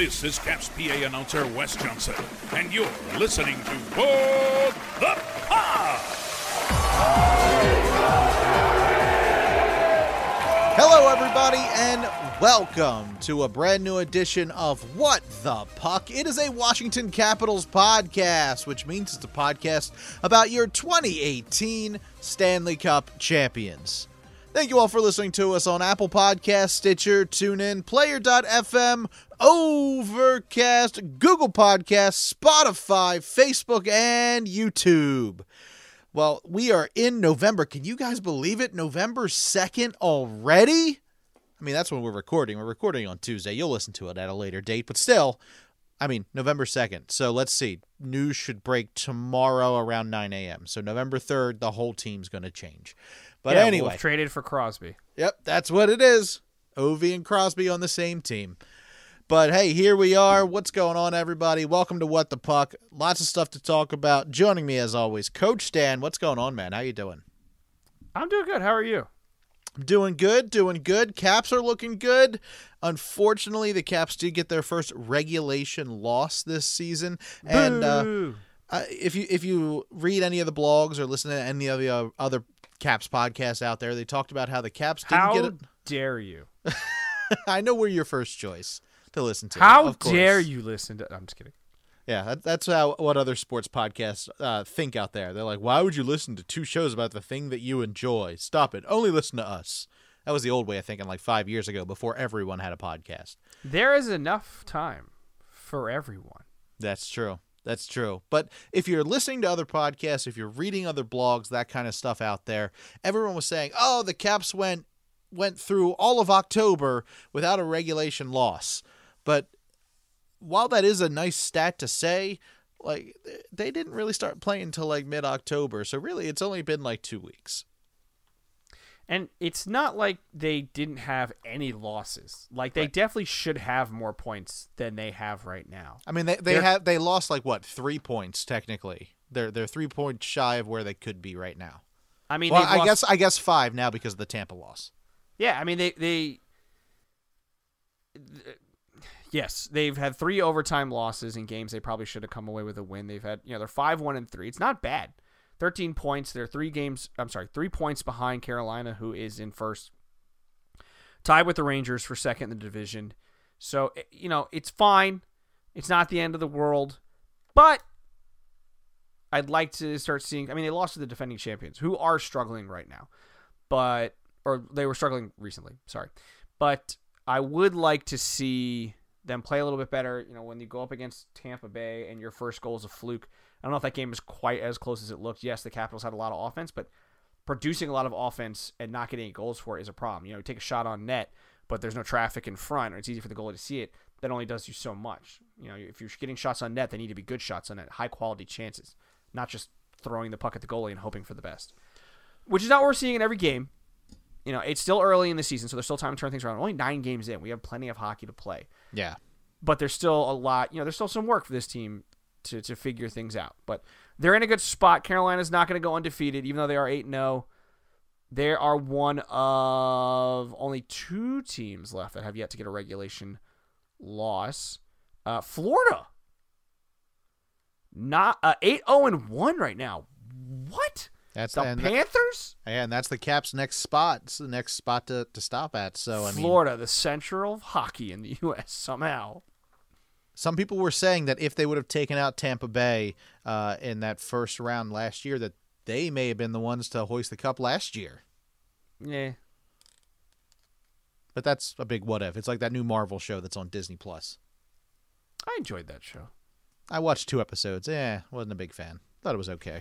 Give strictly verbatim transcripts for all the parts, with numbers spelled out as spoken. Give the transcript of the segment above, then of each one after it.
This is Caps P A announcer Wes Johnson, and you're listening to What the Puck! Hello, everybody, and welcome to a brand new edition of What the Puck. It is a Washington Capitals podcast, which means it's a podcast about your twenty eighteen Stanley Cup champions. Thank you all for listening to us on Apple Podcasts, Stitcher, TuneIn, Player dot f m, Overcast, Google Podcasts, Spotify, Facebook, and YouTube. Well, we are in November. Can you guys believe it? November second already? I mean, that's when we're recording. We're recording on Tuesday. You'll listen to it at a later date, but still, I mean, November second. So let's see. News should break tomorrow around nine a.m. So November third, the whole team's going to change. But yeah, anyway. Wolf traded for Crosby. Yep, that's what it is. Ovi and Crosby on the same team. But hey, here we are. What's going on, everybody? Welcome to What the Puck. Lots of stuff to talk about. Joining me, as always, Coach Stan. What's going on, man? How you doing? I'm doing good. How are you? I'm doing good, doing good. Caps are looking good. Unfortunately, the Caps did get their first regulation loss this season. And uh, uh, if you if you read any of the blogs or listen to any of the uh, other Caps podcasts out there, they talked about how the Caps didn't how get it. dare you? I know we're your first choice to listen to. How of course. dare you listen to? I'm just kidding. Yeah, that, that's how what other sports podcasts uh, think out there. They're like, why would you listen to two shows about the thing that you enjoy? Stop it. Only listen to us. That was the old way of thinking like five years ago before everyone had a podcast. There is enough time for everyone. That's true. That's true. But if you're listening to other podcasts, if you're reading other blogs, that kind of stuff out there, everyone was saying, oh, the Caps went went through all of October without a regulation loss. But while that is a nice stat to say, like they didn't really start playing until like mid-October. So really, it's only been like two weeks. And it's not like they didn't have any losses. Like they Right. definitely should have more points than they have right now. I mean, they they They're- have they lost like what three points technically. They're they're three points shy of where they could be right now. I mean, Well, they've I lost- guess I guess five now because of the Tampa loss. Yeah, I mean they they. Yes, they've had three overtime losses in games they probably should have come away with a win. They've had, you know, they're five one and three. It's not bad. thirteen points. They're three games. I'm sorry, three points behind Carolina, who is in first, tied with the Rangers for second in the division. So you know it's fine. It's not the end of the world, but I'd like to start seeing. I mean, they lost to the defending champions, who are struggling right now, but or they were struggling recently. Sorry, but I would like to see them play a little bit better. You know, when you go up against Tampa Bay and your first goal is a fluke. I don't know if that game is quite as close as it looked. Yes, the Capitals had a lot of offense, but producing a lot of offense and not getting any goals for it is a problem. You know, you take a shot on net, but there's no traffic in front, or it's easy for the goalie to see it. That only does you so much. You know, if you're getting shots on net, they need to be good shots on net, high quality chances, not just throwing the puck at the goalie and hoping for the best, which is not what we're seeing in every game. You know, it's still early in the season, so there's still time to turn things around. Only nine games in. We have plenty of hockey to play. Yeah. But there's still a lot, you know, there's still some work for this team to, to figure things out. But they're in a good spot. Carolina's not going to go undefeated, even though they are eight and oh. They are one of only two teams left that have yet to get a regulation loss. Uh, Florida. Not uh, eight oh and one right now. What? That's The and Panthers? That, and that's the Caps' next spot. It's the next spot to, to stop at. So I mean, Florida, the center of hockey in the U S somehow. some people were saying that if they would have taken out Tampa Bay uh, in that first round last year, that they may have been the ones to hoist the cup last year. Yeah. But that's a big what if. It's like that new Marvel show that's on Disney Plus. I enjoyed that show. I watched two episodes. Eh, wasn't a big fan. Thought it was okay.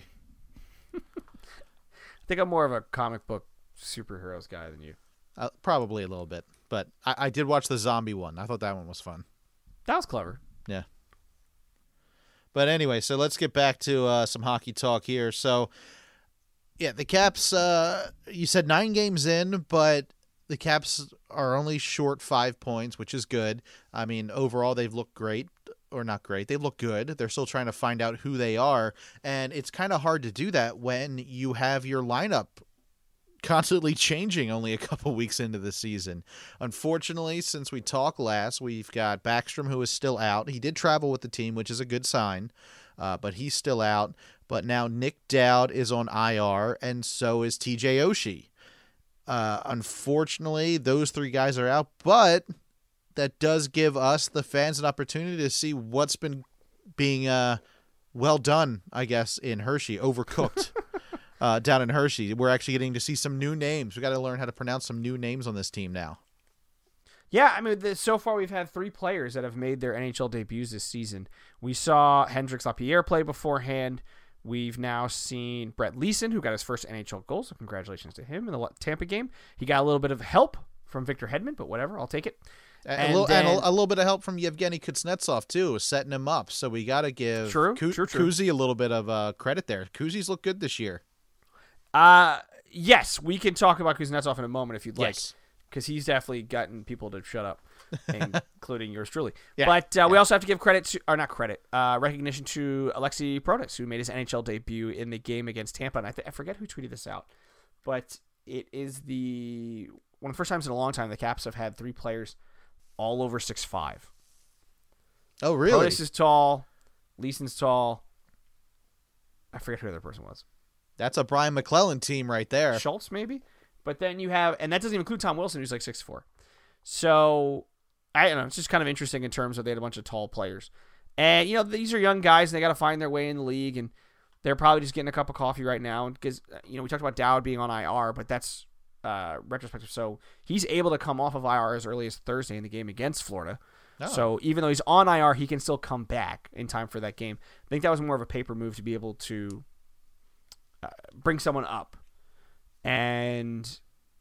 I think I'm more of a comic book superheroes guy than you. Uh, probably a little bit. But I, I did watch the zombie one. I thought that one was fun. That was clever. Yeah. But anyway, so let's get back to uh, some hockey talk here. So, yeah, the Caps, uh, you said nine games in, but the Caps are only short five points, which is good. I mean, overall, they've looked great. Or not great. They look good. They're still trying to find out who they are. And it's kind of hard to do that when you have your lineup constantly changing only a couple weeks into the season. Unfortunately, since we talked last, we've got Backstrom, who is still out. He did travel with the team, which is a good sign, uh, but he's still out. But now Nick Dowd is on I R, and so is T J Oshie. Uh, unfortunately, those three guys are out, but that does give us, the fans, an opportunity to see what's been being uh, well done, I guess, in Hershey, overcooked. Uh, down in Hershey, we're actually getting to see some new names. We got to learn how to pronounce some new names on this team now. Yeah, I mean, the, so far we've had three players that have made their N H L debuts this season. We saw Hendrix Lapierre play beforehand. We've now seen Brett Leeson, who got his first N H L goal, so congratulations to him in the Tampa game. He got a little bit of help from Victor Hedman, but whatever, I'll take it. And, and, a, little, then, and a, a little bit of help from Yevgeny Kuznetsov, too, setting him up. So we got to give true, Ku- true, true. Kuzi a little bit of uh, credit there. Kuzi's looked good this year. Uh, yes, we can talk about Kuznetsov in a moment if you'd like, Yes. because he's definitely gotten people to shut up, including yours truly. Yeah, But uh, yeah. we also have to give credit to, or not credit, uh, recognition to Alexei Protas, who made his N H L debut in the game against Tampa. And I, th- I forget who tweeted this out, but it is the one of the first times in a long time the Caps have had three players all over six five. Oh, really? Protas is tall, Leeson's tall. I forget who the other person was. That's a Brian McClellan team right there. Schultz, maybe? But then you have, and that doesn't even include Tom Wilson, who's like six four. So, I don't know, it's just kind of interesting in terms of they had a bunch of tall players. And, you know, these are young guys, and they got to find their way in the league, and they're probably just getting a cup of coffee right now. Because, you know, we talked about Dowd being on I R, but that's uh, retrospective. So, he's able to come off of I R as early as Thursday in the game against Florida. Oh. So, even though he's on I R, he can still come back in time for that game. I think that was more of a paper move to be able to uh, bring someone up. And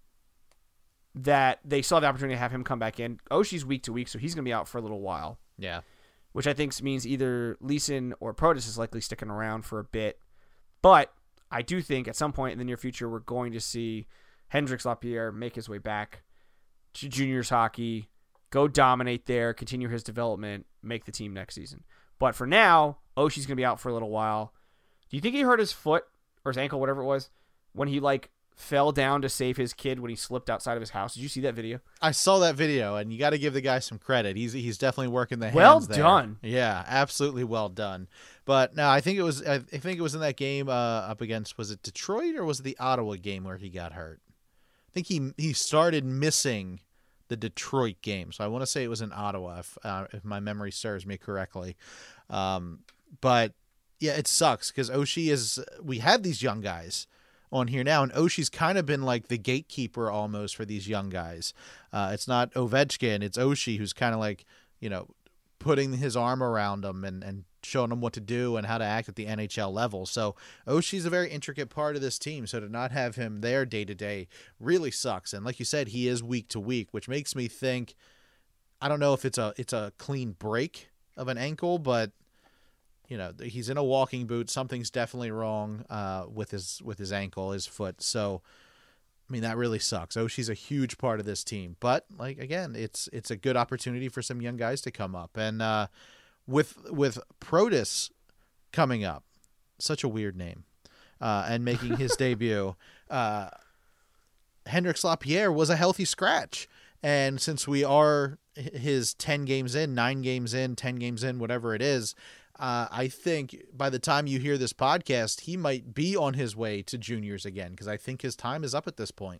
that they saw the opportunity to have him come back in. Oshie's week to week, so he's going to be out for a little while. Yeah. Which I think means either Leeson or Protas is likely sticking around for a bit. But I do think at some point in the near future, we're going to see Hendrix Lapierre make his way back to juniors hockey, go dominate there, continue his development, make the team next season. But for now, Oshie's going to be out for a little while. Do you think he hurt his foot or his ankle, whatever it was, when he like fell down to save his kid when he slipped outside of his house? Did you see that video? I saw that video, and you got to give the guy some credit. He's he's definitely working the hands Well there. done. Yeah, absolutely well done. But no, I think it was I think it was in that game uh, up against, was it Detroit or was it the Ottawa game where he got hurt? I think he he started missing the Detroit game, so I want to say it was in Ottawa if uh, if my memory serves me correctly. Um, but yeah, it sucks because Oshie is. We have these young guys on here now, and Oshie's kind of been like the gatekeeper almost for these young guys. Uh, it's not Ovechkin, it's Oshie who's kind of like, you know, putting his arm around them and, and showing them what to do and how to act at the N H L level. So Oshie's a very intricate part of this team, so to not have him there day to day really sucks. And like you said, he is week to week, which makes me think, I don't know if it's a it's a clean break of an ankle, but you know, he's in a walking boot. Something's definitely wrong uh, with his with his ankle, his foot. So, I mean, that really sucks. Oshie's a huge part of this team. But, like, again, it's it's a good opportunity for some young guys to come up. And uh, with with Protas coming up, such a weird name, uh, and making his debut, uh, Hendrix Lapierre was a healthy scratch. And since we are his ten games in, nine games in, ten games in, whatever it is, Uh, I think by the time you hear this podcast, he might be on his way to juniors again, because I think his time is up at this point.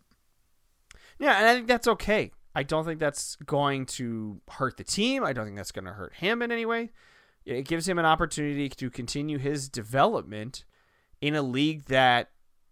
Yeah, and I think that's okay. I don't think that's going to hurt the team. I don't think that's going to hurt him in any way. It gives him an opportunity to continue his development in a league that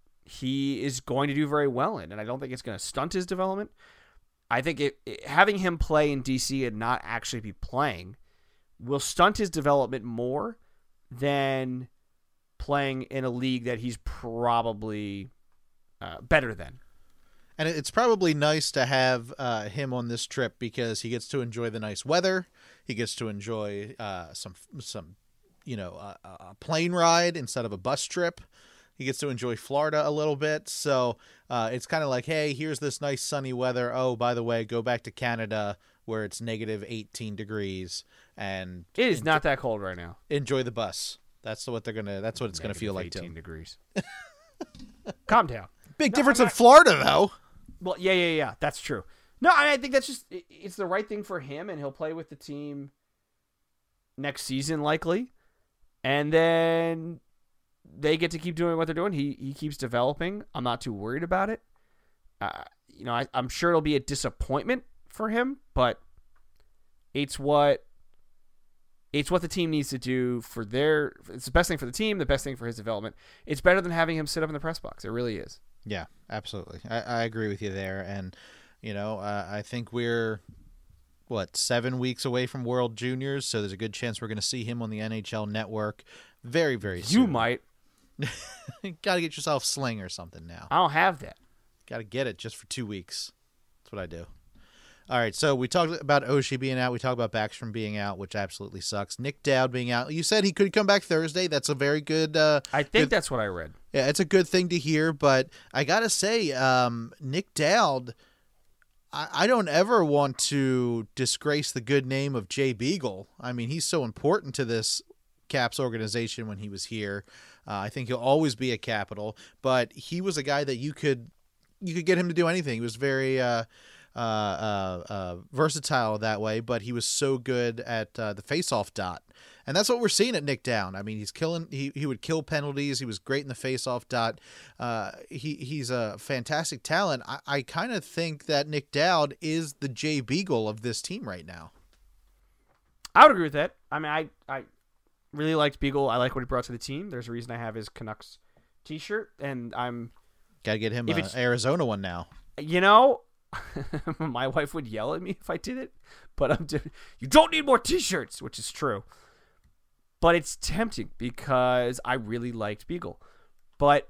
he is going to do very well in, and I don't think it's going to stunt his development. I think it, it, having him play in D C and not actually be playing will stunt his development more than playing in a league that he's probably uh, better than. And it's probably nice to have uh, him on this trip because he gets to enjoy the nice weather. He gets to enjoy uh, some, some, you know, a, a plane ride instead of a bus trip. He gets to enjoy Florida a little bit. So uh, it's kind of like, hey, here's this nice sunny weather. Oh, by the way, go back to Canada where it's negative eighteen degrees. And It is enjoy, not that cold right now. enjoy the bus. That's what they're gonna. That's what it's Negative gonna feel like. eighteen Too. degrees. Calm down. Big No, difference I'm in not- Florida, though. Well, yeah, yeah, yeah. That's true. No, I I think that's just it- it's the right thing for him, and he'll play with the team next season likely, and then they get to keep doing what they're doing. He he keeps developing. I'm not too worried about it. Uh, you know, I, I'm sure it'll be a disappointment for him, but it's what it's what the team needs to do for their. It's the best thing for the team, the best thing for his development. It's better than having him sit up in the press box. It really is. Yeah, absolutely. I, I agree with you there. And, you know, uh, I think we're, what, seven weeks away from World Juniors, so there's a good chance we're going to see him on the N H L Network very, very soon. You might. Got to get yourself Sling or something now. I don't have that. Got to get it just for two weeks. That's what I do. All right, so we talked about Oshie being out. We talked about Backstrom being out, which absolutely sucks. Nick Dowd being out. You said he could come back Thursday. That's a very good uh, I think good, that's what I read. Yeah, it's a good thing to hear, but I got to say, um, Nick Dowd, I, I don't ever want to disgrace the good name of Jay Beagle. I mean, he's so important to this Caps organization when he was here. Uh, I think he'll always be a Capital, but he was a guy that you could you could get him to do anything. He was very uh, uh, uh, uh, versatile that way, but he was so good at uh, the face-off dot. And that's what we're seeing at Nick Dowd. I mean, he's killing. He, he would kill penalties. He was great in the face-off dot. Uh, he he's a fantastic talent. I, I kind of think that Nick Dowd is the Jay Beagle of this team right now. I would agree with that. I mean, I I really liked Beagle. I like what he brought to the team. There's a reason I have his Canucks T-shirt, and I'm Got to get him If an it's- Arizona one now. you know, my wife would yell at me if I did it, but I'm doing. You don't need more T-shirts, which is true. But it's tempting because I really liked Beagle. But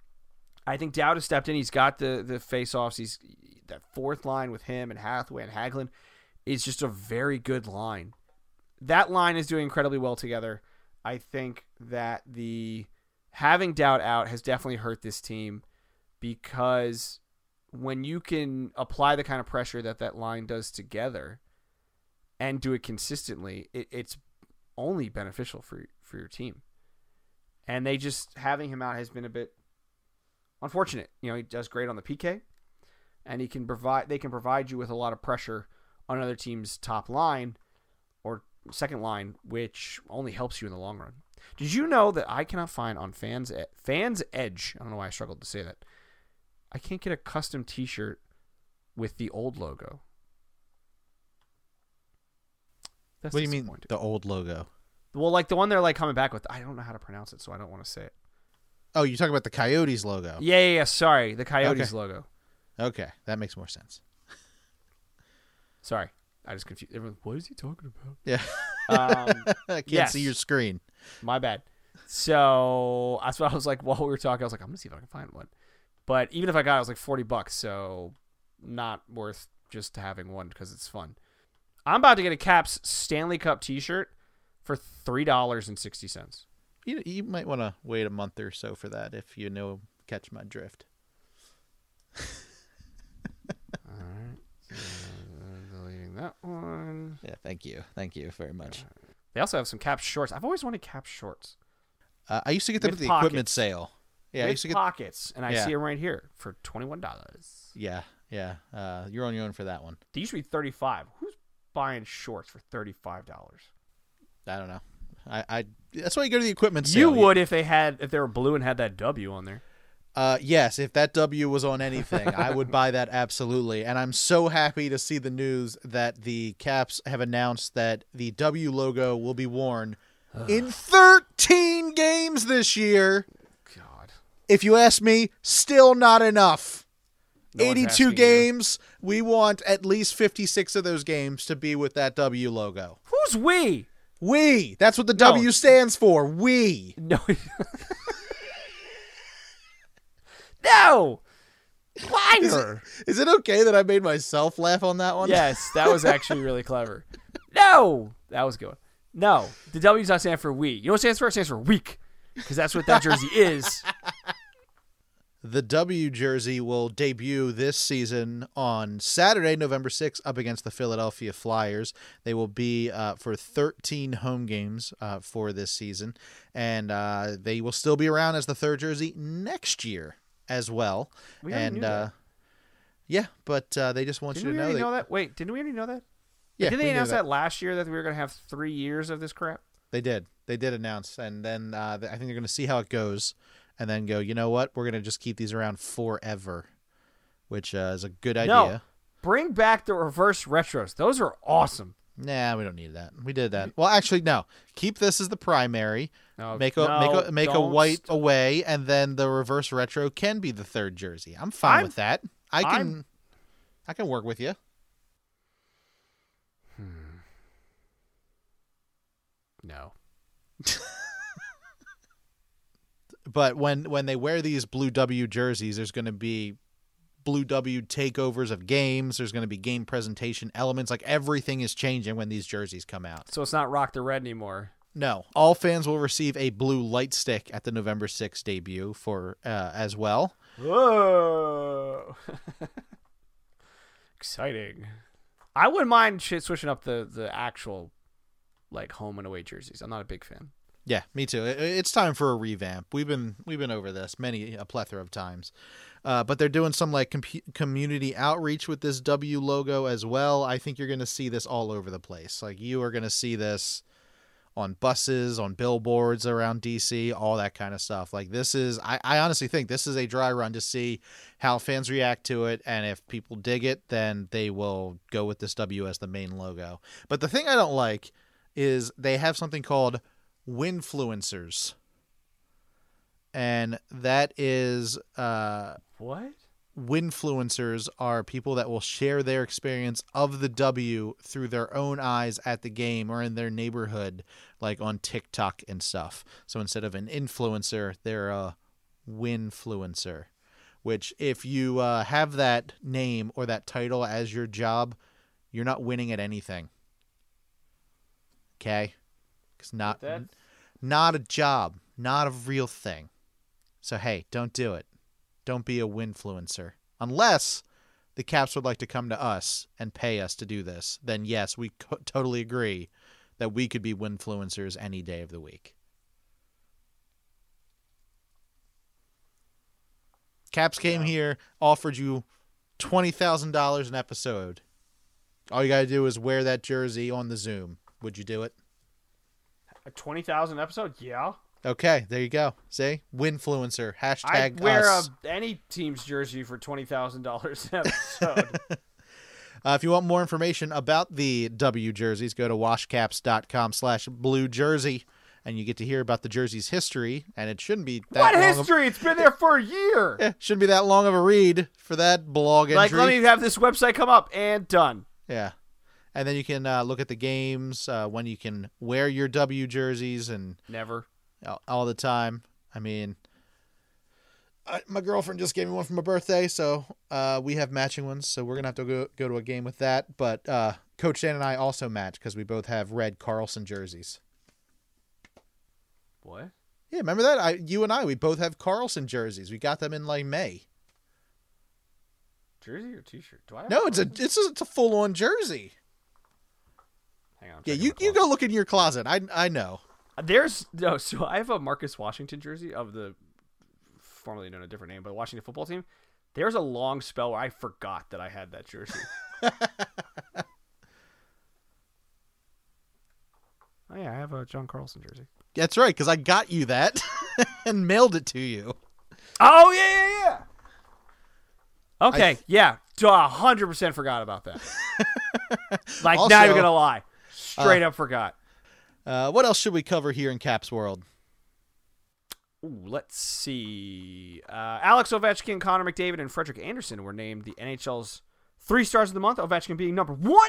I think Dowd has stepped in. He's got the the face-offs. He's that fourth line with him and Hathaway and Hagelin is just a very good line. That line is doing incredibly well together. I think that the having Dowd out has definitely hurt this team because when you can apply the kind of pressure that that line does together and do it consistently, it, it's only beneficial for for your team. And they just having him out has been a bit unfortunate. You know, he does great on the P K, and he can provide. They can provide you with a lot of pressure on another team's top line or second line, which only helps you in the long run. Did you know that I cannot find on Fans E- Fans Edge? I don't know why I struggled to say that. I can't get a custom T-shirt with the old logo. That's What do you mean, disappointing. the old logo? Well, like the one they're like coming back with. I don't know how to pronounce it, so I don't want to say it. Oh, you're talking about the Coyotes logo. Yeah, yeah, yeah. Sorry, the Coyotes Okay. logo. Okay, that makes more sense. Sorry, I just confused everyone. What is he talking about? Yeah. Um, I can't yes. see your screen. My bad. So that's what I was like while we were talking. I was like, I'm gonna see if I can find one. But even if I got it, it was like forty bucks, so not worth just having one because it's fun. I'm about to get a Caps Stanley Cup T-shirt for three dollars and sixty cents. You you might want to wait a month or so for that if you know catch my drift. All right, so, uh, deleting that one. Yeah, thank you, thank you very much. They also have some Caps shorts. I've always wanted Caps shorts. Uh, I used to get them With at the equipment pockets. sale. Yeah, I With used to get. pockets, and I Yeah. see them right here for twenty-one dollars. Yeah, yeah. Uh, you're on your own for that one. They used to be thirty-five. Who's buying shorts for thirty-five dollars? I don't know. I, I that's why you go to the equipment sale. You would if they had if they were blue and had that W on there. Uh, yes, if that W was on anything, I would buy that absolutely. And I'm so happy to see the news that the Caps have announced that the W logo will be worn in thirteen games this year. God. If you ask me, still not enough. No one's eighty-two asking you. games. We want at least fifty-six of those games to be with that W logo. Who's we? We. That's what the No. W stands for. We. No. No. Liar. Is it okay that I made myself laugh on that one? Yes, that was actually really clever. No. That was good. No. The W does not stand for we. You know what it stands for? It stands for weak. Because that's what that jersey is. The W jersey will debut this season on Saturday, November sixth, up against the Philadelphia Flyers. They will be uh, for thirteen home games uh, for this season, and uh, they will still be around as the third jersey next year. as well. We already and knew that. uh, yeah, but uh, they just want Didn't you we to know, already they, know that? Wait, didn't we already know that? Yeah, Didn't we they knew announce that. that last year that we were going to have three years of this crap? They did. They did announce, and then uh, I think they're going to see how it goes, and then go, you know what? We're going to just keep these around forever, which uh, is a good idea. No, bring back the reverse retros. Those are awesome. Nah, we don't need that. We did that. Well, actually, no. Keep this as the primary. No, make a no, make a make a don't white st- away, and then the reverse retro can be the third jersey. I'm fine I'm- with that. I can I'm- I can work with you. No. But when when they wear these Blue W jerseys, there's going to be Blue W takeovers of games. There's going to be game presentation elements. Like everything is changing when these jerseys come out. So it's not Rock the Red anymore. No, all fans will receive a blue light stick at the November sixth debut for uh, as well. Whoa. Exciting. I wouldn't mind shit switching up the, the actual like home and away jerseys. I'm not a big fan. Yeah, me too. It- It's time for a revamp. We've been we've been over this many a plethora of times, uh, but they're doing some like com- community outreach with this W logo as well. I think you're going to see this all over the place. Like you are going to see this on buses, on billboards around D C, all that kind of stuff. Like this is, I, I honestly think this is a dry run to see how fans react to it, and if people dig it, then they will go with this W as the main logo. But the thing I don't like is they have something called Winfluencers, and that is uh, What? Winfluencers are people that will share their experience of the W through their own eyes at the game or in their neighborhood, like on TikTok and stuff. So instead of an influencer, they're a winfluencer, which if you uh, have that name or that title as your job, you're not winning at anything. Okay? It's not, That's- not a job, not a real thing. So, hey, don't do it. Don't be a winfluencer. Unless the Caps would like to come to us and pay us to do this, then yes, we co- totally agree that we could be winfluencers any day of the week. Caps came Yeah. here, offered you twenty thousand dollars an episode. All you got to do is wear that jersey on the Zoom. Would you do it? A twenty thousand episode? Yeah. Okay, there you go. See? Winfluencer. Hashtag I'd wear us. a, any team's jersey for twenty thousand dollars an episode. Uh, if you want more information about the W jerseys, go to washcaps.com slash blue jersey, and you get to hear about the jersey's history, and it shouldn't be that What long history? It's been there for a year. Of, eh, shouldn't be that long of a read for that blog entry. Like, let me have this website come up and done. Yeah. And then you can uh, look at the games, uh, when you can wear your W jerseys, and Never. all, all the time. I mean, I, my girlfriend just gave me one for my birthday, so uh, we have matching ones. So we're gonna have to go go to a game with that. But uh, Coach Dan and I also match because we both have red Carlson jerseys. What? Yeah, remember that? I, you and I, we both have Carlson jerseys. We got them in like May. Jersey or t-shirt? Do I have No, it's a one? it's a, it's a full on jersey. Hang on. I'm Yeah, checking you my you closet. go look in your closet. I I know. There's no. So I have a Marcus Washington jersey of the formerly known a different name, but the Washington football team. There's a long spell where I forgot that I had that jersey. Oh yeah, I have a John Carlson jersey. That's right, because I got you that and mailed it to you. Oh yeah, yeah, yeah. Okay, I- yeah, a hundred percent forgot about that. Like, Also, not even gonna lie, straight uh, up forgot. Uh, what else should we cover here in Caps World? Ooh, let's see. Uh, Alex Ovechkin, Connor McDavid, and Frederick Anderson were named the N H L's three stars of the month. Ovechkin being number one.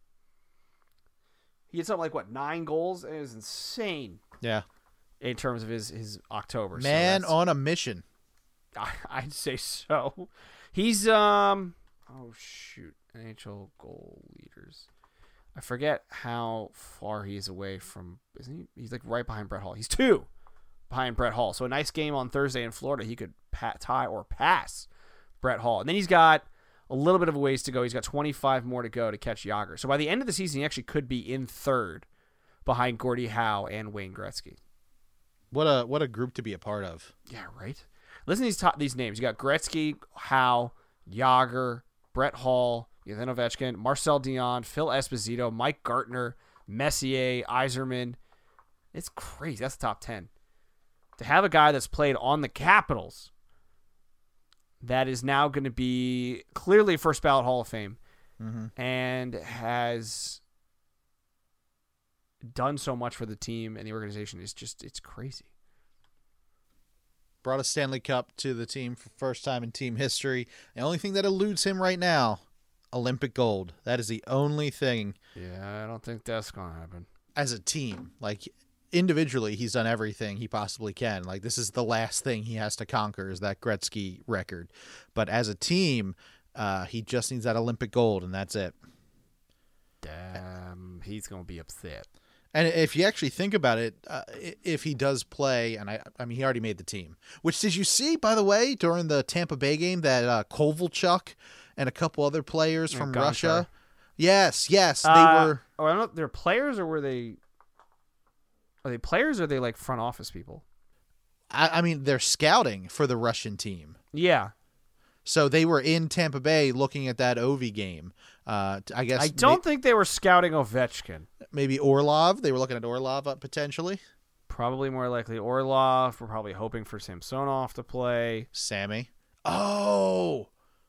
He had something like what nine goals. It was insane Yeah. in terms of his his October. Man so that's- on a mission. I, I'd say so. He's um. Oh shoot! N H L goal leaders. I forget how far he is away from. Isn't he? He's like right behind Brett Hall. He's two behind Brett Hall. So a nice game on Thursday in Florida. He could pat, tie or pass Brett Hall, and then he's got a little bit of a ways to go. He's got twenty-five more to go to catch Yager. So by the end of the season, he actually could be in third behind Gordie Howe and Wayne Gretzky. What a what a group to be a part of. Yeah, right. Listen to these top, these names. You got Gretzky, Howe, Yager, Brett Hall, Yevgeny Ovechkin, Marcel Dion, Phil Esposito, Mike Gartner, Messier, Yzerman. It's crazy. That's the top ten. To have a guy that's played on the Capitals that is now going to be clearly first ballot Hall of Fame mm-hmm. and has done so much for the team and the organization is just, it's crazy. Brought a Stanley Cup to the team for first time in team history. The only thing that eludes him right now, Olympic gold. That is the only thing. Yeah, I don't think that's going to happen. As a team, like individually, he's done everything he possibly can. Like this is the last thing he has to conquer is that Gretzky record. But as a team, uh, he just needs that Olympic gold, and that's it. Damn, he's going to be upset. And if you actually think about it, uh, if he does play, and I I mean, he already made the team. Which, did you see, by the way, during the Tampa Bay game, that uh, Kovalchuk and a couple other players from Gonchar. Russia? Yes, yes. They uh, were. Oh, I don't know. They're players, or were they. Are they players, or are they like front office people? I, I mean, they're scouting for the Russian team. Yeah. So they were in Tampa Bay looking at that Ovi game. Uh, I guess I don't may- think they were scouting Ovechkin. Maybe Orlov. They were looking at Orlov up potentially. Probably more likely Orlov. We're probably hoping for Samsonov to play. Sammy. Oh.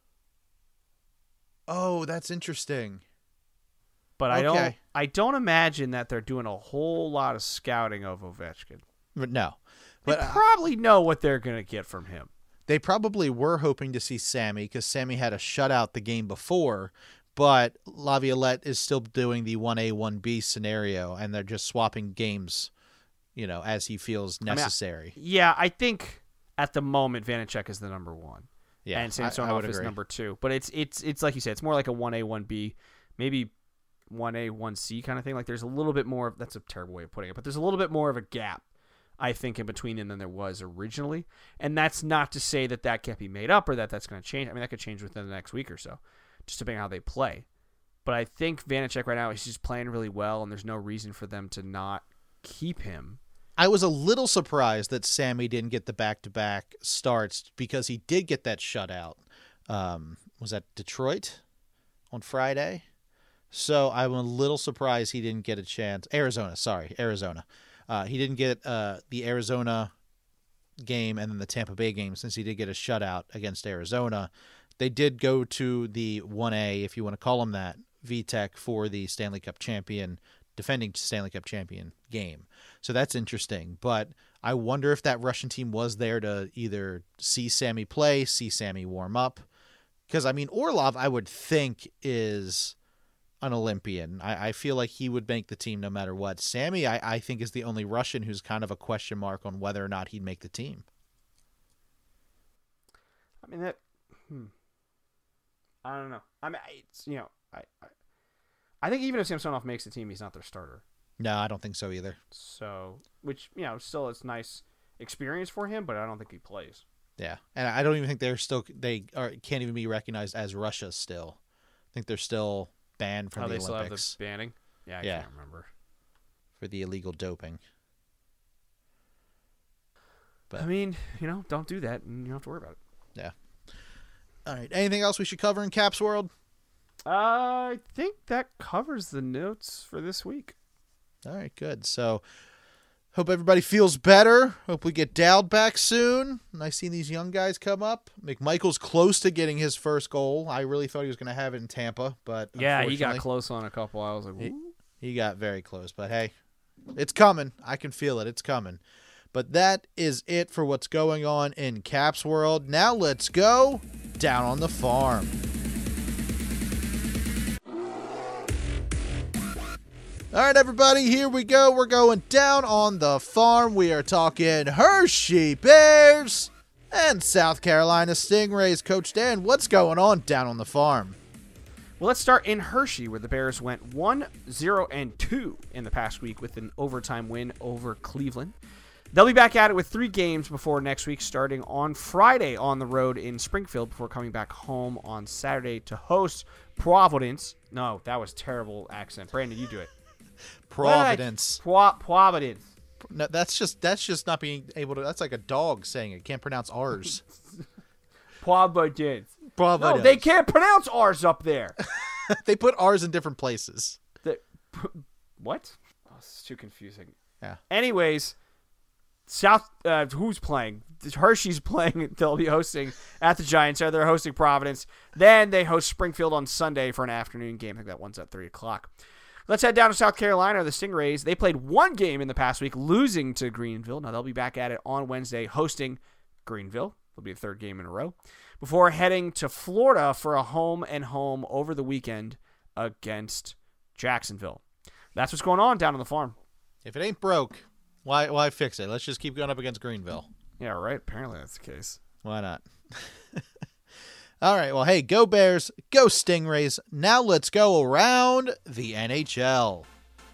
Oh, that's interesting. But I Okay. don't I don't imagine that they're doing a whole lot of scouting of Ovechkin. But no. They But uh, probably know what they're going to get from him. they probably were hoping to see Sammy because Sammy had a shutout the game before, but Laviolette is still doing the one A, one B scenario, and they're just swapping games, you know, as he feels necessary. I mean, yeah, I think at the moment Vanacek is the number one. Yeah, and I- I Samsonov would is agree. number two. But it's it's it's like you said, it's more like a one A, one B, maybe one A, one C kind of thing. Like there's a little bit more of, that's a terrible way of putting it, but there's a little bit more of a gap, I think, in between them than there was originally. And that's not to say that that can't be made up or that that's going to change. I mean, that could change within the next week or so, just depending on how they play. But I think Vanacek right now, he's just playing really well, and there's no reason for them to not keep him. I was a little surprised that Sammy didn't get the back-to-back starts because he did get that shutout. Um, was that Detroit on Friday? So I'm a little surprised he didn't get a chance. Arizona, sorry, Arizona. Uh, he didn't get uh, the Arizona game and then the Tampa Bay game since he did get a shutout against Arizona. They did go to the one A, if you want to call them that, V TEC for the Stanley Cup champion, defending Stanley Cup champion game. So that's interesting. But I wonder if that Russian team was there to either see Sammy play, see Sammy warm up. Because, I mean, Orlov, I would think, is an Olympian. I, I feel like he would make the team no matter what. Sammy, I, I think, is the only Russian who's kind of a question mark on whether or not he'd make the team. I mean, that, hmm. I don't know. I mean, it's, you know, I, I, I think even if Samsonov makes the team, he's not their starter. No, I don't think so either. So, which, you know, still it's nice experience for him, but I don't think he plays. Yeah, and I don't even think they're still they are can't even be recognized as Russia still. I think they're still banned from oh, the they still have the Olympics banning? Yeah, I Yeah. can't remember. for the illegal doping. But I mean, you know, don't do that, and you don't have to worry about it. yeah. All right. Anything else we should cover in Caps World? I think that covers the notes for this week. All right, good. So, hope everybody feels better. Hope we get Dowd back soon. Nice seeing these young guys come up. McMichael's close to getting his first goal. I really thought he was going to have it in Tampa, but Yeah, he got unfortunately, close on a couple. I was like, He, Ooh. he got very close. But hey, it's coming. I can feel it. It's coming. But that is it for what's going on in Caps World. Now let's go down on the farm. All right, everybody, here we go. We're going down on the farm. We are talking Hershey Bears and South Carolina Stingrays. Coach Dan, what's going on down on the farm? Well, let's start in Hershey, where the Bears went one zero and two in the past week with an overtime win over Cleveland. They'll be back at it with three games before next week, starting on Friday on the road in Springfield before coming back home on Saturday to host Providence. No, that was terrible accent. Brandon, you do it. Providence. Pro- Providence. No, that's just that's just not being able to. That's like a dog saying it can't pronounce R's. Providence. Providence. No, they can't pronounce R's up there. They put R's in different places. The, what? Oh, this is too confusing. Yeah. Anyways, South. Uh, who's playing? Hershey's playing. They'll be hosting at the Giants. Center. They're hosting Providence. Then they host Springfield on Sunday for an afternoon game. I think that one's at three o'clock. Let's head down to South Carolina. The Stingrays, they played one game in the past week, losing to Greenville. Now they'll be back at it on Wednesday, hosting Greenville. It'll be the third game in a row. Before heading to Florida for a home and home over the weekend against Jacksonville. That's what's going on down on the farm. If it ain't broke, why why fix it? Let's just keep going up against Greenville. Yeah, right. Apparently that's the case. Why not? All right, well, hey, go Bears, go Stingrays. Now let's go around the N H L.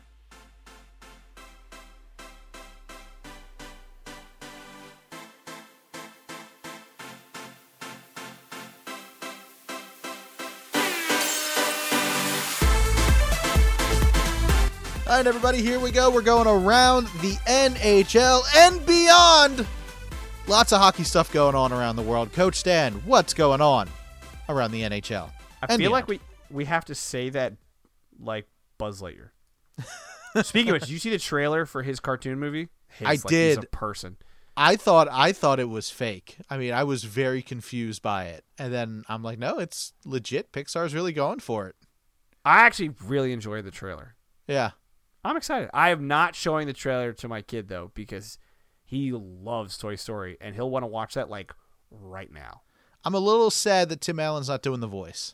All right, everybody, here we go. We're going around the N H L and beyond. Lots of hockey stuff going on around the world. Coach Stan, what's going on around the N H L? I feel like we, we have to say that like Buzz Lightyear. Speaking of which, did you see the trailer for his cartoon movie? His, I like, did. He's a person. I thought I thought it was fake. I mean, I was very confused by it. And then I'm like, no, it's legit. Pixar's really going for it. I actually really enjoyed the trailer. Yeah. I'm excited. I am not showing the trailer to my kid, though, because he loves Toy Story, and he'll want to watch that, like, right now. I'm a little sad that Tim Allen's not doing the voice.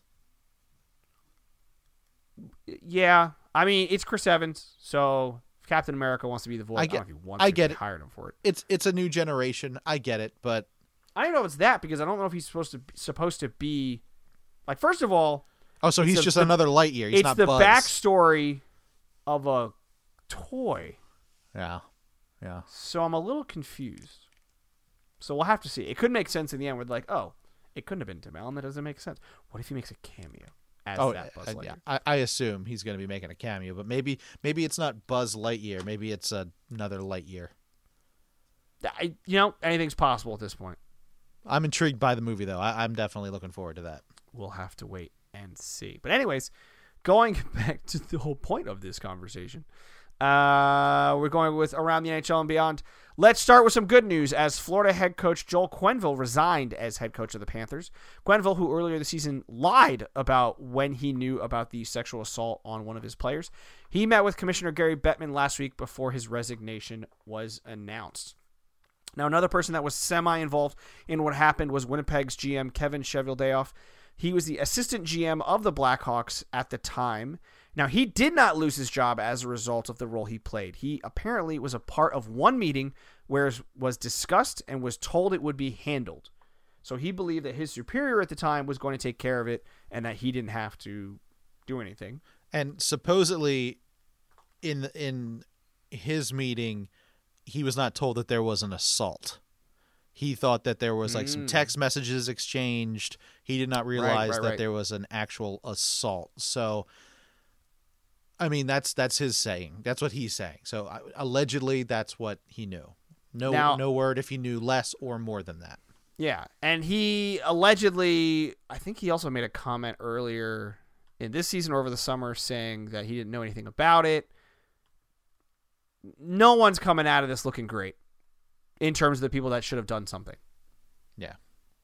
Yeah. I mean, it's Chris Evans, so if Captain America wants to be the voice, I, get, I don't know if he wants I to get it. hired him for it. It's it's a new generation. I get it, but I don't know if it's that, because I don't know if he's supposed to supposed to be, like, first of all, oh, so he's the, just the, another Lightyear. He's it's not the Buzz. backstory of a toy. Yeah. Yeah. So I'm a little confused. So we'll have to see. It could make sense in the end. We're like, oh, it couldn't have been Tim Allen. That doesn't make sense. What if he makes a cameo as oh, that Buzz uh, Lightyear? yeah. I, I assume he's going to be making a cameo, but maybe maybe it's not Buzz Lightyear. Maybe it's uh, another Lightyear. I, you know, anything's possible at this point. I'm intrigued by the movie, though. I, I'm definitely looking forward to that. We'll have to wait and see. But anyways, going back to the whole point of this conversation, uh, we're going with around the N H L and beyond. Let's start with some good news, as Florida head coach Joel Quenneville resigned as head coach of the Panthers. Quenneville, who earlier this season lied about when he knew about the sexual assault on one of his players, he met with Commissioner Gary Bettman last week before his resignation was announced. Now, another person that was semi-involved in what happened was Winnipeg's G M Kevin Cheveldayoff. He was the assistant G M of the Blackhawks at the time. Now, he did not lose his job as a result of the role he played. He apparently was a part of one meeting where it was discussed and was told it would be handled. So he believed that his superior at the time was going to take care of it and that he didn't have to do anything. And supposedly, in in his meeting, he was not told that there was an assault. He thought that there was like mm. some text messages exchanged. He did not realize right, right, that right. there was an actual assault. So, I mean, that's that's his saying. That's what he's saying. So, uh, allegedly, that's what he knew. No, now, no word if he knew less or more than that. Yeah, and he allegedly, I think he also made a comment earlier in this season or over the summer saying that he didn't know anything about it. No one's coming out of this looking great in terms of the people that should have done something. Yeah.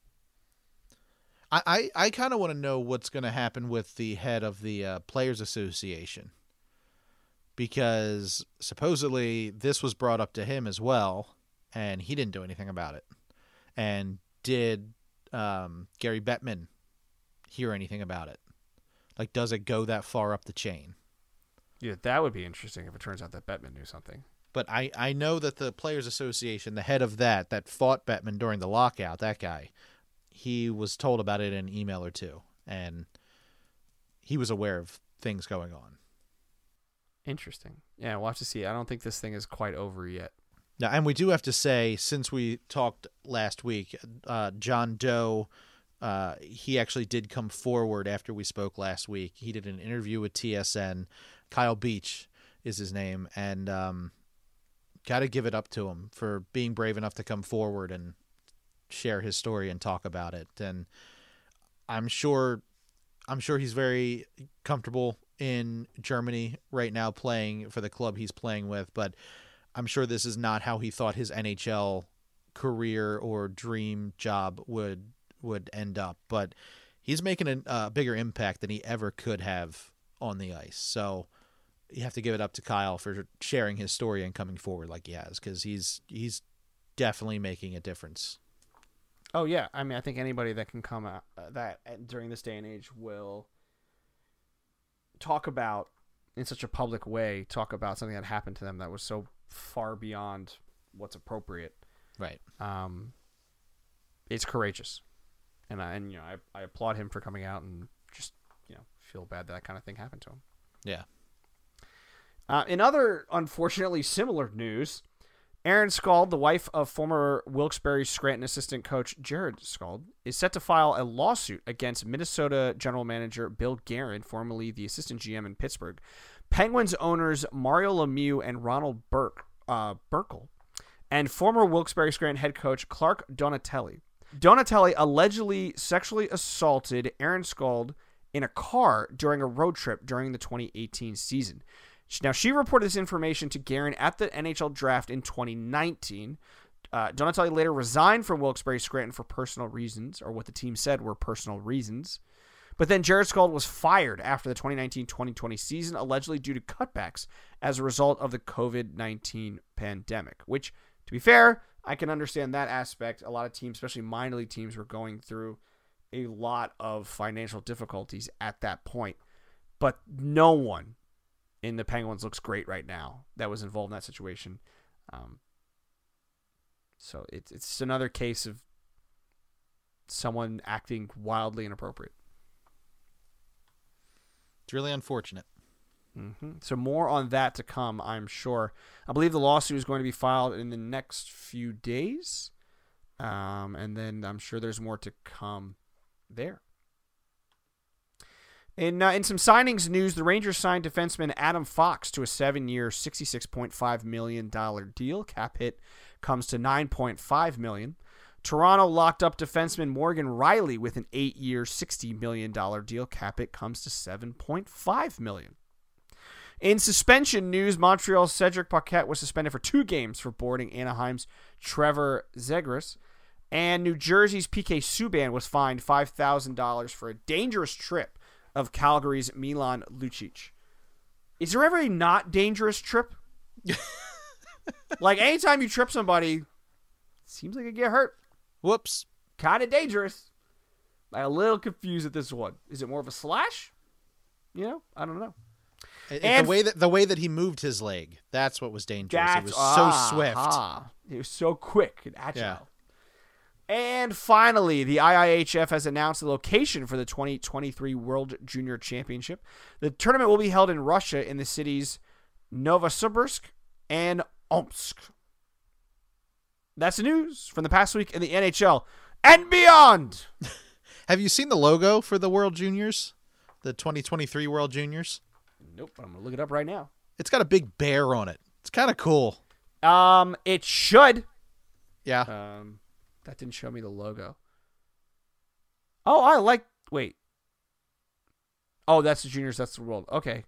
I, I, I kind of want to know what's going to happen with the head of the uh, Players Association, because supposedly this was brought up to him as well, and he didn't do anything about it. And did um, Gary Bettman hear anything about it? Like, does it go that far up the chain? Yeah, that would be interesting if it turns out that Bettman knew something. But I, I know that the Players Association, the head of that, that fought Bettman during the lockout, that guy, he was told about it in an email or two, and he was aware of things going on. Interesting. Yeah, we'll have to see. I don't think this thing is quite over yet. Now, and we do have to say, since we talked last week, uh, John Doe, uh, he actually did come forward after we spoke last week. He did an interview with T S N. Kyle Beach is his name, and um, got to give it up to him for being brave enough to come forward and share his story and talk about it. And I'm sure, I'm sure he's very comfortable in Germany right now playing for the club he's playing with, but I'm sure this is not how he thought his N H L career or dream job would would end up. But he's making a uh, bigger impact than he ever could have on the ice. So you have to give it up to Kyle for sharing his story and coming forward like he has, because he's he's definitely making a difference. Oh yeah, I mean, I think anybody that can come out uh, that uh, during this day and age will talk about in such a public way, talk about something that happened to them that was so far beyond what's appropriate. Right. Um, it's courageous, and I, and you know I I applaud him for coming out and just you know feel bad that that kind of thing happened to him. Yeah. Uh, in other unfortunately similar news, Erin Skald, the wife of former Wilkes-Barre Scranton assistant coach Jared Skald, is set to file a lawsuit against Minnesota general manager Bill Guerin, formerly the assistant G M in Pittsburgh, Penguins owners Mario Lemieux and Ronald Burke, uh, Burkle, and former Wilkes-Barre Scranton head coach Clark Donatelli. Donatelli allegedly sexually assaulted Erin Skald in a car during a road trip during the twenty eighteen season. Now, she reported this information to Guerin at the N H L draft in twenty nineteen. Uh, Donatelli later resigned from Wilkes-Barre Scranton for personal reasons, or what the team said were personal reasons. But then Jared Skald was fired after the twenty nineteen twenty twenty season, allegedly due to cutbacks as a result of the covid nineteen pandemic, which, to be fair, I can understand that aspect. A lot of teams, especially minor league teams, were going through a lot of financial difficulties at that point. But no one in the Penguins looks great right now that was involved in that situation. Um, so it's it's another case of someone acting wildly inappropriate. It's really unfortunate. Mm-hmm. So more on that to come, I'm sure. I believe the lawsuit is going to be filed in the next few days. Um, and then I'm sure there's more to come there. In, uh, in some signings news, the Rangers signed defenseman Adam Fox to a seven-year, sixty-six point five million dollars deal. Cap hit comes to nine point five million dollars. Toronto locked up defenseman Morgan Riley with an eight-year, sixty million dollars deal. Cap hit comes to seven point five million dollars. In suspension news, Montreal's Cedric Paquette was suspended for two games for boarding Anaheim's Trevor Zegras. And New Jersey's P K Subban was fined five thousand dollars for a dangerous trip of Calgary's Milan Lucic. Is there ever a not dangerous trip? Like, anytime you trip somebody, seems like you get hurt. Whoops. Kind of dangerous. I'm a little confused at this one. Is it more of a slash? You know, I don't know. It, And the way that the way that he moved his leg, that's what was dangerous. That's, it was ah, so swift. Ah, it was so quick and agile. Yeah. And finally, the I I H F has announced the location for the twenty twenty-three World Junior Championship. The tournament will be held in Russia in the cities Novosibirsk and Omsk. That's the news from the past week in the N H L and beyond. Have you seen the logo for the World Juniors? The twenty twenty-three World Juniors? Nope, I'm going to look it up right now. It's got a big bear on it. It's kind of cool. Um, it should. Yeah. Um, that didn't show me the logo. Oh, I like. Wait. Oh, that's the juniors. That's the world. Okay.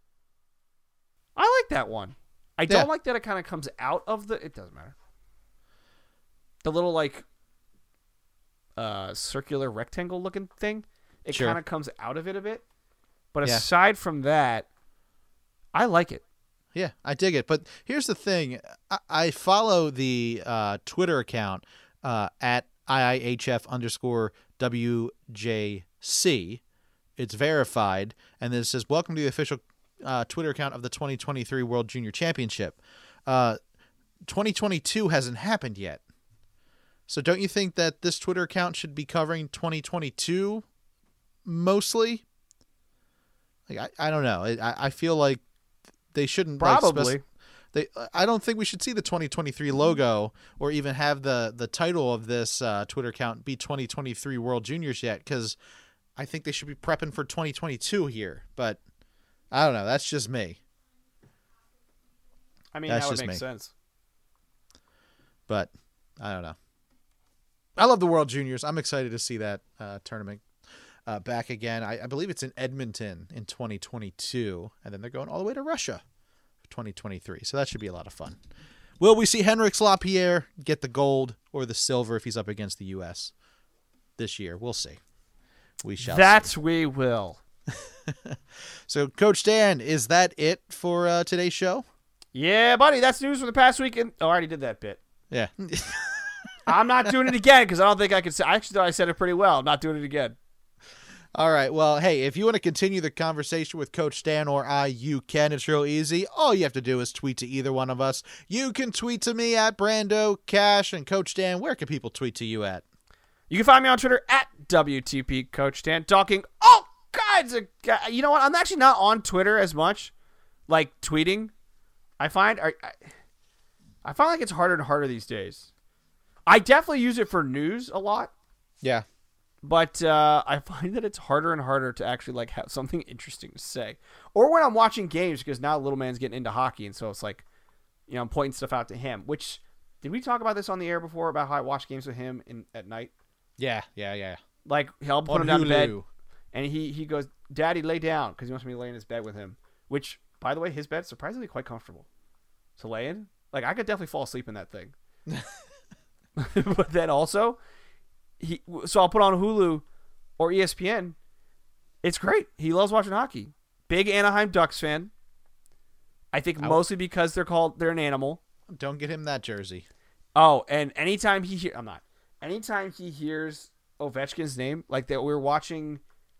I like that one. I don't Yeah. like that it kind of comes out of the. It doesn't matter. The little like, uh, circular rectangle looking thing. It Sure. kind of comes out of it a bit. But Yeah. aside from that, I like it. Yeah, I dig it. But here's the thing. I, I follow the uh, Twitter account uh, at I I H F underscore W J C. It's verified. And then it says, welcome to the official uh, Twitter account of the twenty twenty-three World Junior Championship. Uh, twenty twenty-two hasn't happened yet. So don't you think that this Twitter account should be covering twenty twenty-two mostly? Like I, I don't know. I, I feel like they shouldn't like, Probably. spec- they. I don't think we should see the twenty twenty-three logo or even have the the title of this uh, Twitter account be twenty twenty-three World Juniors yet, because I think they should be prepping for twenty twenty-two here. But I don't know. That's just me. I mean, That's that would just make me. sense. But I don't know. I love the World Juniors. I'm excited to see that uh, tournament uh, back again. I, I believe it's in Edmonton in twenty twenty-two, and then they're going all the way to Russia for twenty twenty-three. So that should be a lot of fun. Will we see Henrik Lapierre get the gold or the silver if he's up against the U S this year? We'll see. We shall. That's see. we will. So, Coach Dan, is that it for uh, today's show? Yeah, buddy. That's news from the past week. And oh, I already did that bit. Yeah. I'm not doing it again because I don't think I could say. I actually thought I said it pretty well. I'm not doing it again. All right. Well, hey, if you want to continue the conversation with Coach Dan or I, you can. It's real easy. All you have to do is tweet to either one of us. You can tweet to me at Brando Cash, and Coach Dan, where can people tweet to you at? You can find me on Twitter at W T P Coach Dan, talking all kinds of. You know what? I'm actually not on Twitter as much, like tweeting. I find I, I find like it's harder and harder these days. I definitely use it for news a lot. Yeah. But uh, I find that it's harder and harder to actually like have something interesting to say. Or when I'm watching games, because now little man's getting into hockey, and so it's like, you know, I'm pointing stuff out to him. Which, did we talk about this on the air before, about how I watch games with him in at night? Yeah, yeah, yeah. Like, I'll put on him down in Hulu. bed, and he, he goes, Daddy, lay down, because he wants me to lay in his bed with him. Which, by the way, his bed's surprisingly quite comfortable to lay in. Like, I could definitely fall asleep in that thing. But then also, he so I'll put on Hulu or E S P N. It's great. He loves watching hockey. Big Anaheim Ducks fan. I think Ow. mostly because they're called they're an animal. Don't get him that jersey. Oh, and anytime he hear I'm not. Anytime he hears Ovechkin's name, like that we were watching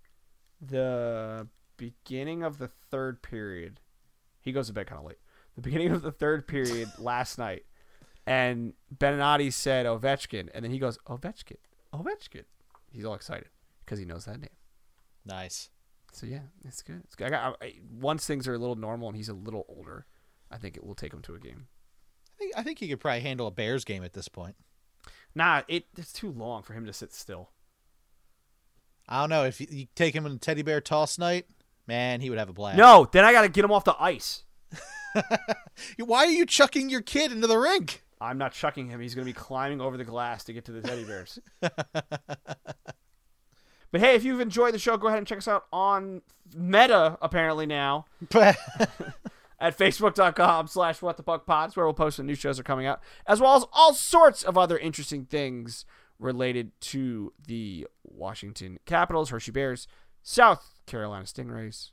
the beginning of the third period. He goes to bed kind of late. The beginning of the third period last night. And Beninati said Ovechkin, and then he goes, Ovechkin, Ovechkin. He's all excited because he knows that name. Nice. So, yeah, it's good. It's good. I got, I, once things are a little normal and he's a little older, I think it will take him to a game. I think I think he could probably handle a Bears game at this point. Nah, it, it's too long for him to sit still. I don't know. If you, you take him in teddy bear toss night, man, he would have a blast. No, then I got to get him off the ice. Why are you chucking your kid into the rink? I'm not chucking him. He's going to be climbing over the glass to get to the teddy bears. But hey, if you've enjoyed the show, go ahead and check us out on Meta, apparently now, at facebook.com slash what the puck pods, where we'll post when new shows are coming out, as well as all sorts of other interesting things related to the Washington Capitals, Hershey Bears, South Carolina Stingrays,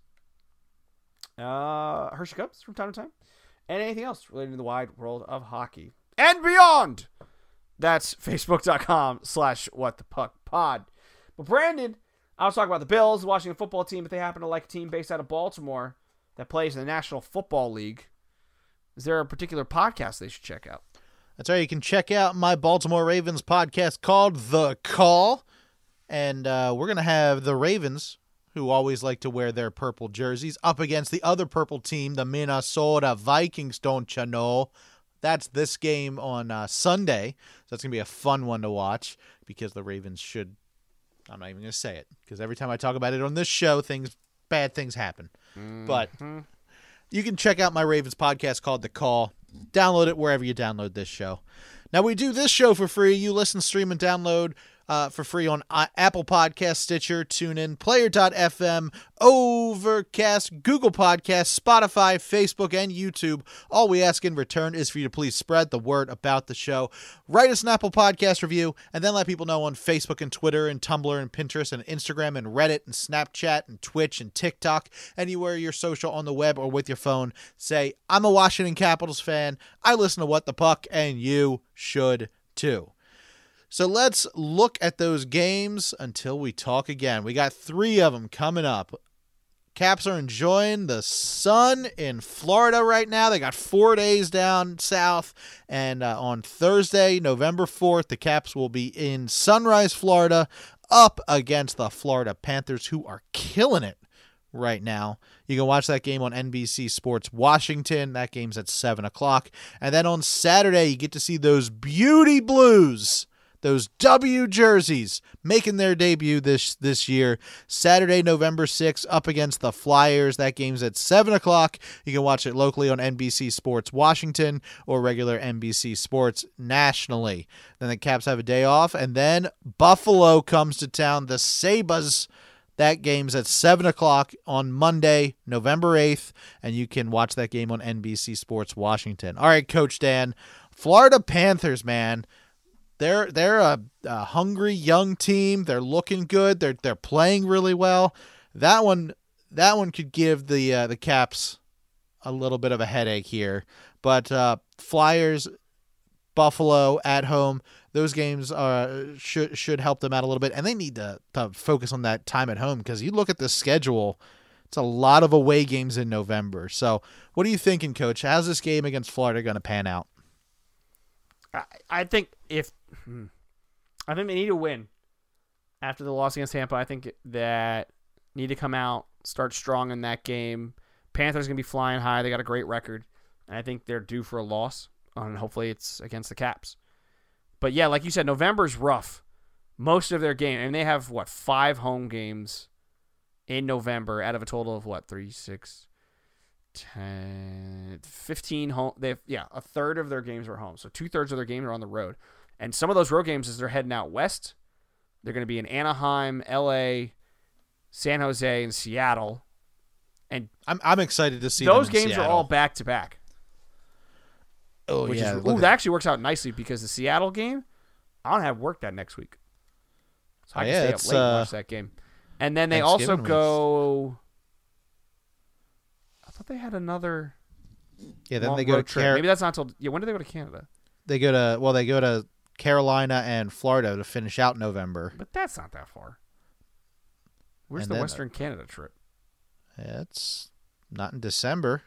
uh, Hershey Cubs from time to time, and anything else related to the wide world of hockey and beyond. That's facebook.com slash what the puck pod. But Brandon, I was talking about the Bills, the Washington football team, if they happen to like a team based out of Baltimore that plays in the National Football League. Is there a particular podcast they should check out? That's right. You can check out my Baltimore Ravens podcast called The Call. And uh, we're going to have the Ravens, who always like to wear their purple jerseys, up against the other purple team, the Minnesota Vikings, don't you know? That's this game on uh, Sunday. So that's going to be a fun one to watch because the Ravens should, I'm not even going to say it, because every time I talk about it on this show, things bad things happen. Mm-hmm. But you can check out my Ravens podcast called The Call. Download it wherever you download this show. Now, we do this show for free. You listen, stream, and download uh, for free on uh, Apple Podcasts, Stitcher, TuneIn, Player dot f m, Overcast, Google Podcasts, Spotify, Facebook, and YouTube. All we ask in return is for you to please spread the word about the show. Write us an Apple Podcast review, and then let people know on Facebook and Twitter and Tumblr and Pinterest and Instagram and Reddit and Snapchat and Twitch and TikTok, anywhere you're social on the web or with your phone. Say, I'm a Washington Capitals fan. I listen to What the Puck, and you should too. So let's look at those games until we talk again. We got three of them coming up. Caps are enjoying the sun in Florida right now. They got four days down south. And uh, on Thursday, November fourth, the Caps will be in Sunrise, Florida, up against the Florida Panthers, who are killing it right now. You can watch that game on N B C Sports Washington. That game's at seven o'clock. And then on Saturday, you get to see those beauty Blues, those W jerseys making their debut this this year. Saturday, November sixth, up against the Flyers. That game's at seven o'clock. You can watch it locally on N B C Sports Washington or regular N B C Sports nationally. Then the Caps have a day off, and then Buffalo comes to town. The Sabres. That game's at seven o'clock on Monday, November eighth, and you can watch that game on N B C Sports Washington. All right, Coach Dan, Florida Panthers, man. They're they're a, a hungry young team. They're looking good. They're they're playing really well. That one that one could give the uh, the Caps a little bit of a headache here. But uh, Flyers, Buffalo at home, those games uh, should should help them out a little bit, and they need to, to focus on that time at home because you look at the schedule, it's a lot of away games in November. So what are you thinking, Coach? How's this game against Florida going to pan out? I, I think if I think they need to win after the loss against Tampa. I think that need to come out, start strong in that game. Panthers going to be flying high. They got a great record, and I think they're due for a loss, and hopefully it's against the Caps. But yeah, like you said, November's rough. Most of their game, and they have what five home games in November out of a total of what three, six, ten, fifteen home. They have yeah, a third of their games are home, so two thirds of their games are on the road. And some of those road games, as they're heading out west, they're going to be in Anaheim, L A, San Jose, and Seattle. And I'm I'm excited to see those them in games Seattle. are all back to back. Oh Which yeah, is, ooh, that actually works out nicely because the Seattle game, I don't have work that next week, so I Oh, can yeah, stay up it's, late and uh, watch that game. And then they also Thanksgiving go. I thought they had another. yeah. Then long they go road to trip. Car- Maybe that's not till. Yeah, when do they go to Canada? they go to well they go to Carolina and Florida to finish out November. But that's not that far. Where's And the then- Western Canada trip? It's not in December.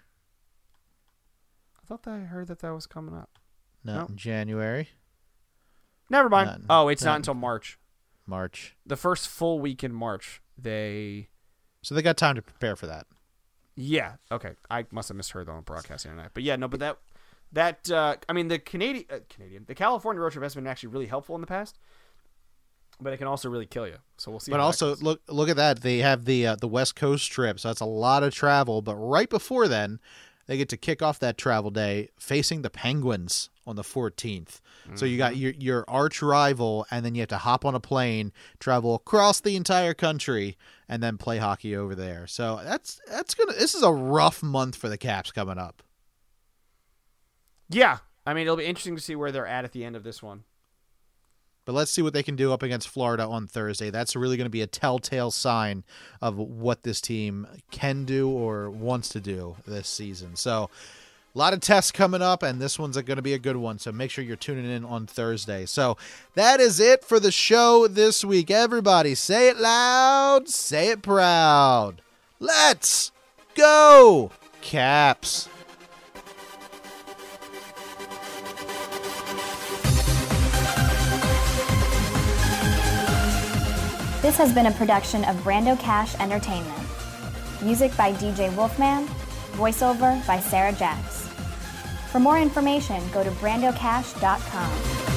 I thought that I heard that that was coming up. Not Nope. in January. Never mind. Not- oh, it's not, not- until March. March. The first full week in March, they. So they got time to prepare for that. Yeah. Okay. I must have misheard on broadcasting tonight. But yeah, no. But that, that. Uh, I mean, the Canadian, uh, Canadian, the California road trip has been actually really helpful in the past, but it can also really kill you. So we'll see. But how that also goes. look look at that. They have the uh, the West Coast trip, so that's a lot of travel. But right before then, they get to kick off that travel day facing the Penguins on the fourteenth. So you got your your arch rival, and then you have to hop on a plane, travel across the entire country, and then play hockey over there. So that's that's gonna. This is a rough month for the Caps coming up. Yeah. I mean, it'll be interesting to see where they're at at the end of this one. But let's see what they can do up against Florida on Thursday. That's really going to be a telltale sign of what this team can do or wants to do this season. So a lot of tests coming up, and this one's going to be a good one. So make sure you're tuning in on Thursday. So that is it for the show this week. Everybody, say it loud, say it proud. Let's go, Caps. This has been a production of Brando Cash Entertainment. Music by D J Wolfman, voiceover by Sarah Jacks. For more information, go to brando cash dot com.